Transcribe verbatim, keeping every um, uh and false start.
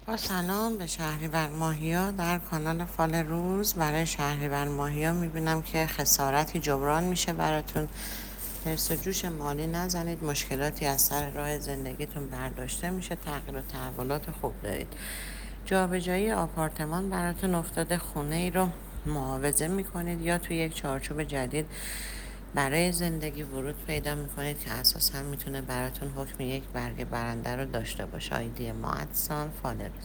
با سلام به شهریور ماهیا در کانال فال روز. برای شهریور ماهیا میبینم که خسارتی جبران میشه براتون. حرص و جوش مالی نزنید، مشکلاتی از سر راه زندگیتون برداشته میشه، تغییر و تحولات خوب دارید. جابجایی آپارتمان براتون افتاده، خونه ای رو معاوضه میکنید یا توی یک چارچوب جدید برای زندگی ورود پیدا میکنید که اساسا میتونه براتون حکم یک برگ برنده رو داشته باشه. آیدی ما ادسان فالر